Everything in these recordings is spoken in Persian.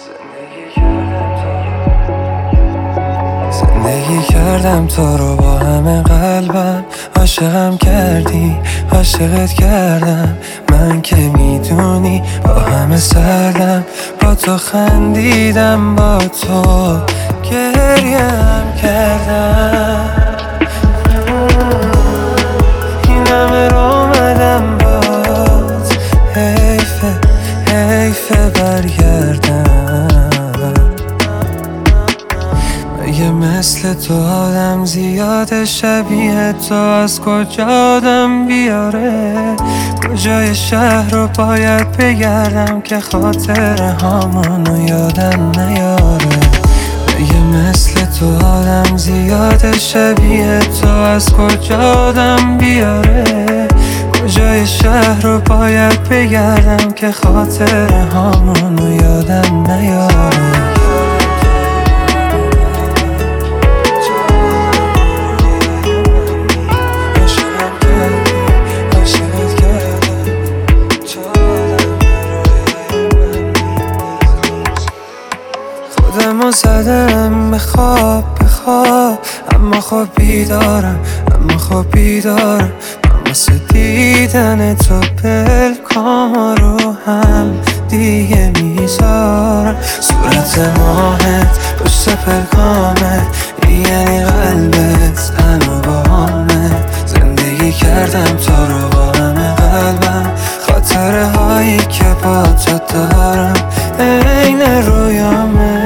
زندگی کردم تو رو با همه قلبم، عاشقم کردی عاشقت کردم، من که میدونی با همه سردم، با تو خندیدم با تو گریم کردم، این همه رو اومدم باز، حیفه برگردم. مگه مثل تو آدم زیاده شبیه تو از کجا آدم بیاره؟ کجای شهر رو باید بگردم که خاطر هامونو یادم نیاره؟ مگه مثل تو آدم زیاده شبیه تو از کجا آدم بیاره؟ کجای شهر رو باید بگردم که خاطر هامونو یادم نیاره؟ خودمو زدم به خواب اما خب بیدارم من واسه دیدن تو پلکام رو هم دیگه میذارم، صورت ماهت پشت پلکامت یعنی قلبت هنو با همه، زندگی کردم تو رو با همه قلبم، خاطره هایی که با تو دارم عین رویامه،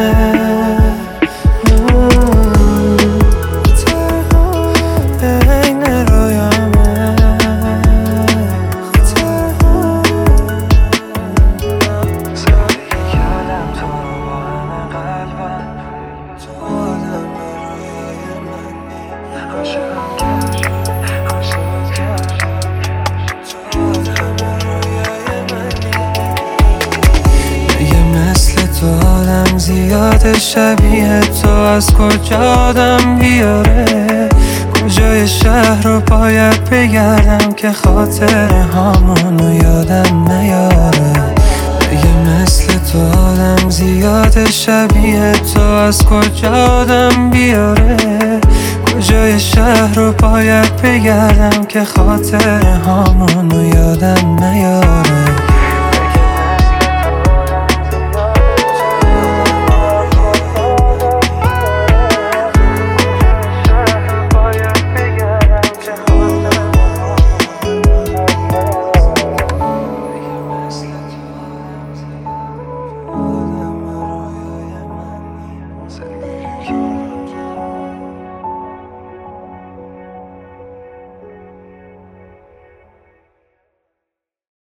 زیاده شبیه تو از کجا آدم بیاره؟ کجای شهر رو باید بگردم که خاطر هامونو یادم نیاره؟ مگه مثل تو آدم زیاده شبیه تو از کجا آدم بیاره؟ کجای شهر رو باید بگردم که خاطر هامونو یادم نیاره؟